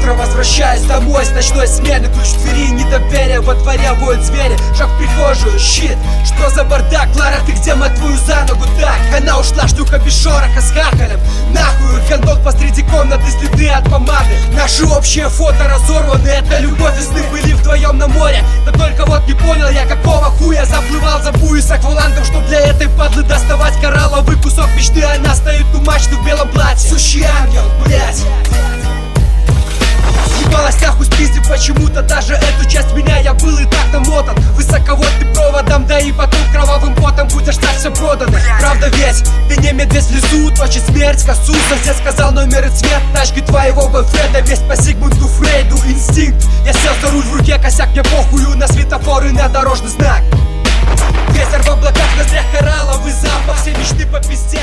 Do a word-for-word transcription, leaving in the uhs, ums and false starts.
утро возвращаюсь домой с ночной смены. Ключ в двери, недоверие, во дворе воют звери. Шаг в прихожую, щит, что за бардак? Лара, ты где, мать твою, за ногу так? Она ушла, шлюха без шороха с хахалем. Нахуй, гандон посреди комнаты, следы от помады. Наши общие фото разорваны, это любовь и сны были вдвоем на море. Да только вот не понял я, какого хуя заплывал за буи с аквалангом, чтоб для этой падлы доставать коралловый кусок мечты. Она стоит тумачно в белом платье, сущий ангел, блять. Ебалась нахуй спиздив почему-то даже эту часть меня. Я был и так намотан высоковольтным проводом, да и потом кровавым потом будешь так все продано. Правда ведь ты не медведь в лесу, точит смерть косу. Сосед сказал номер и цвет тачки твоего бойфренда. Весь по Сигмунду Фрейду инстинкт. Я сел за руль, в руке косяк, мне похую на светофоры, на дорожный знак. Ветер в облаках, на ноздрях коралловый запах. Все мечты по пизде,